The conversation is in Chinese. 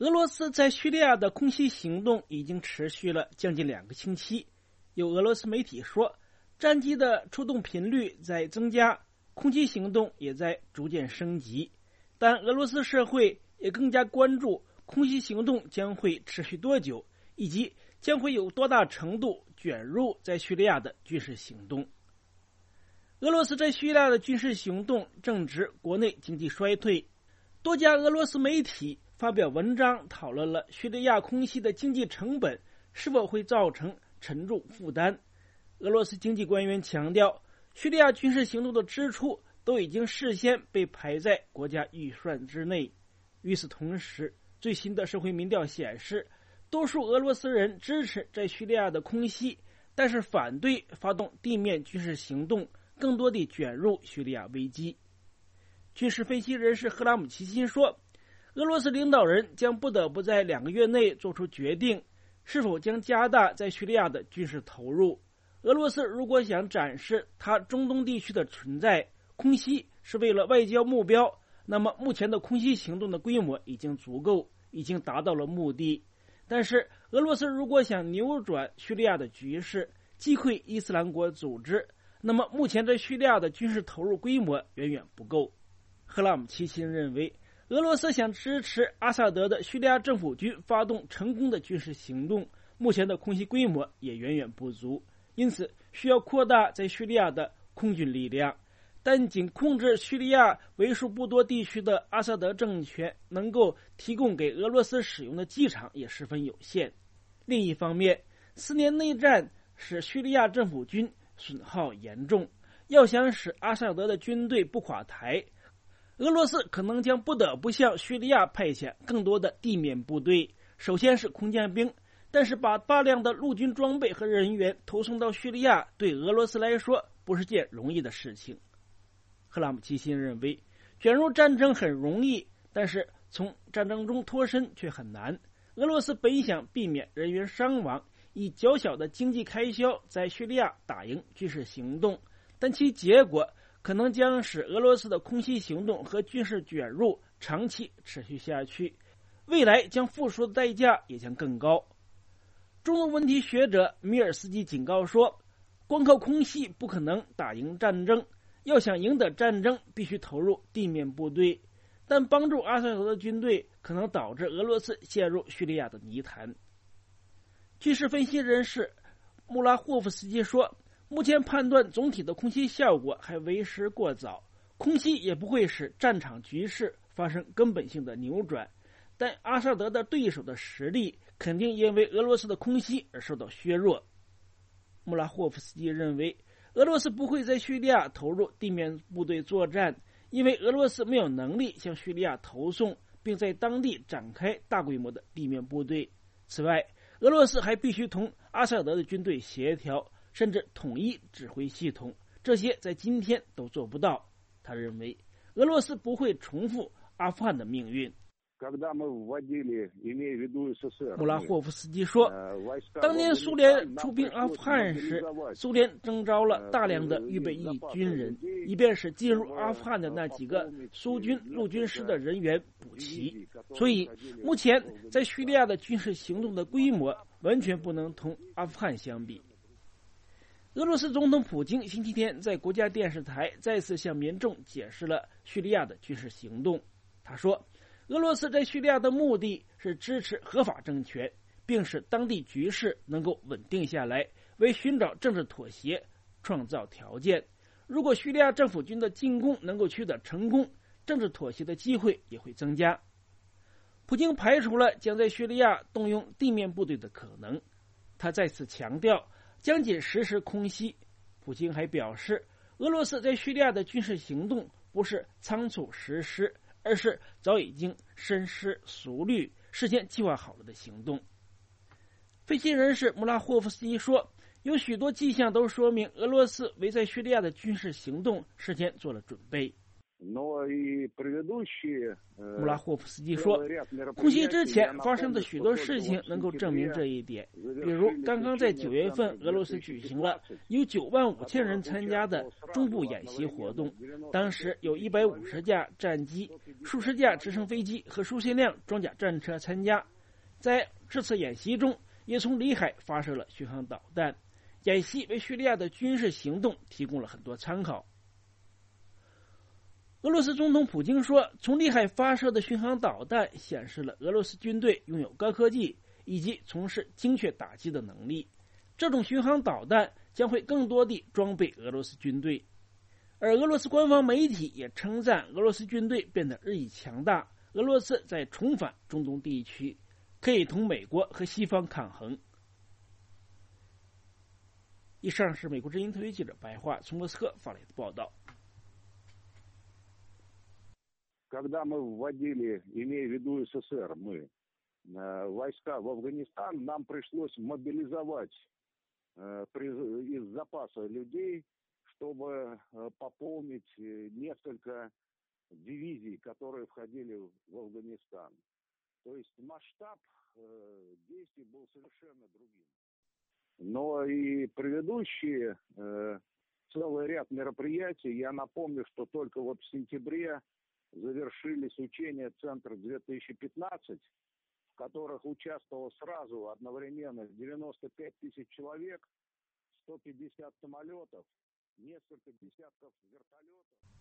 俄罗斯在叙利亚的空袭行动已经持续了将近2个星期。有俄罗斯媒体说，战机的出动频率在增加，空袭行动也在逐渐升级。但俄罗斯社会也更加关注空袭行动将会持续多久，以及将会有多大程度卷入在叙利亚的军事行动。俄罗斯在叙利亚的军事行动正值国内经济衰退，多家俄罗斯媒体发表文章讨论了叙利亚空袭的经济成本是否会造成沉重负担。俄罗斯经济官员强调，叙利亚军事行动的支出都已经事先被排在国家预算之内。与此同时，最新的社会民调显示，多数俄罗斯人支持在叙利亚的空袭，但是反对发动地面军事行动，更多地卷入叙利亚危机。军事分析人士赫拉姆齐辛说，俄罗斯领导人将不得不在2个月内做出决定，是否将加大在叙利亚的军事投入。俄罗斯如果想展示它中东地区的存在，空袭是为了外交目标，那么目前的空袭行动的规模已经足够，已经达到了目的。但是俄罗斯如果想扭转叙利亚的局势，击溃伊斯兰国组织，那么目前在叙利亚的军事投入规模远远不够。赫拉姆齐辛认为，俄罗斯想支持阿萨德的叙利亚政府军发动成功的军事行动，目前的空袭规模也远远不足，因此需要扩大在叙利亚的空军力量。但仅控制叙利亚为数不多地区的阿萨德政权能够提供给俄罗斯使用的机场也十分有限。另一方面，4年内战使叙利亚政府军损耗严重，要想使阿萨德的军队不垮台，俄罗斯可能将不得不向叙利亚派遣更多的地面部队，首先是空降兵，但是把大量的陆军装备和人员投送到叙利亚，对俄罗斯来说不是件容易的事情。赫拉姆齐辛认为，卷入战争很容易，但是从战争中脱身却很难。俄罗斯本想避免人员伤亡，以较小的经济开销在叙利亚打赢军事行动，但其结果可能将使俄罗斯的空袭行动和军事卷入长期持续下去，未来将付出的代价也将更高。中东问题学者米尔斯基警告说，光靠空袭不可能打赢战争，要想赢得战争必须投入地面部队，但帮助阿萨德的军队可能导致俄罗斯陷入叙利亚的泥潭。军事分析人士穆拉霍夫斯基说，目前判断总体的空袭效果还为时过早，空袭也不会使战场局势发生根本性的扭转，但阿萨德的对手的实力肯定因为俄罗斯的空袭而受到削弱。穆拉霍夫斯基认为，俄罗斯不会在叙利亚投入地面部队作战，因为俄罗斯没有能力向叙利亚投送并在当地展开大规模的地面部队。此外，俄罗斯还必须同阿萨德的军队协调，甚至统一指挥系统，这些在今天都做不到。他认为，俄罗斯不会重复阿富汗的命运。穆拉霍夫斯基说，当年苏联出兵阿富汗时，苏联征召了大量的预备役军人，以便使进入阿富汗的那几个苏军陆军师的人员补齐。所以目前在叙利亚的军事行动的规模完全不能同阿富汗相比。俄罗斯总统普京星期天在国家电视台再次向民众解释了叙利亚的军事行动。他说，俄罗斯在叙利亚的目的是支持合法政权，并使当地局势能够稳定下来，为寻找政治妥协创造条件。如果叙利亚政府军的进攻能够取得成功，政治妥协的机会也会增加。普京排除了将在叙利亚动用地面部队的可能，他再次强调将仅实施空袭。普京还表示，俄罗斯在叙利亚的军事行动不是仓促实施，而是早已经深思熟虑、事先计划好了的行动。分析人士穆拉霍夫斯基说，有许多迹象都说明俄罗斯为在叙利亚的军事行动事先做了准备。穆拉霍夫斯基说，空袭之前发生的许多事情能够证明这一点，比如刚刚在9月份俄罗斯举行了有95000人参加的中部演习活动，当时有150架战机数十架直升飞机和数千辆装甲战车参加。在这次演习中，也从里海发射了巡航导弹。演习为叙利亚的军事行动提供了很多参考。俄罗斯总统普京说，从里海发射的巡航导弹显示了俄罗斯军队拥有高科技以及从事精确打击的能力。这种巡航导弹将会更多地装备俄罗斯军队。而俄罗斯官方媒体也称赞俄罗斯军队变得日益强大，俄罗斯在重返中东地区，可以同美国和西方抗衡。以上是美国之音特约记者白桦从莫斯科发来的报道。 Когда мы вводили, имея в виду СССР, войска в Афганистан, нам пришлось мобилизовать из запаса людей, чтобы пополнить несколько дивизий, которые входили в Афганистан. То есть масштаб действий был совершенно другим. Но и предыдущие целый ряд мероприятий, я напомню, что только вот в сентябре завершились учения «Центр-2015», в которых участвовало сразу одновременно 95 тысяч человек, 150 самолетов, несколько десятков вертолетов.